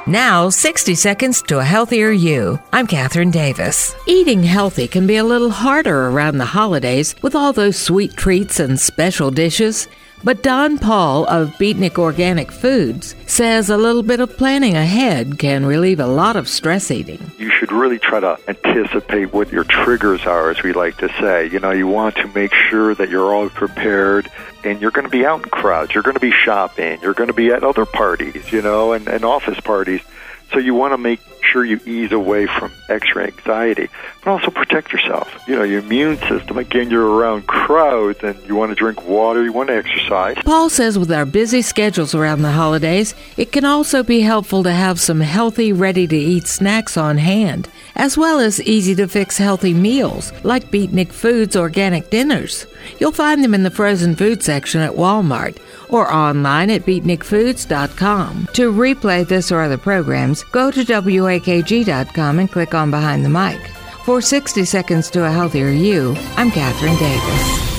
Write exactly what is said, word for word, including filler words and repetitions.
Now, sixty seconds to a healthier you. I'm Catherine Davis. Eating healthy can be a little harder around the holidays with all those sweet treats and special dishes. But Don Paul of Beatnik Organic Foods says a little bit of planning ahead can relieve a lot of stress eating. You should really try to anticipate what your triggers are, as we like to say. You know, you want to make sure that you're all prepared, and you're going to be out in crowds, you're going to be shopping, you're going to be at other parties, you know, and, and office parties. So you want to make sure you ease away from extra anxiety, but also protect yourself. You know, your immune system, again, you're around crowds and you want to drink water, you want to exercise. Paul says with our busy schedules around the holidays, it can also be helpful to have some healthy, ready-to-eat snacks on hand, as well as easy-to-fix healthy meals like Beatnik Foods Organic Dinners. You'll find them in the frozen food section at Walmart or online at beatnik foods dot com. To replay this or other programs, go to W A K G dot com and click on Behind the Mic. For sixty seconds to a Healthier You, I'm Catherine Davis.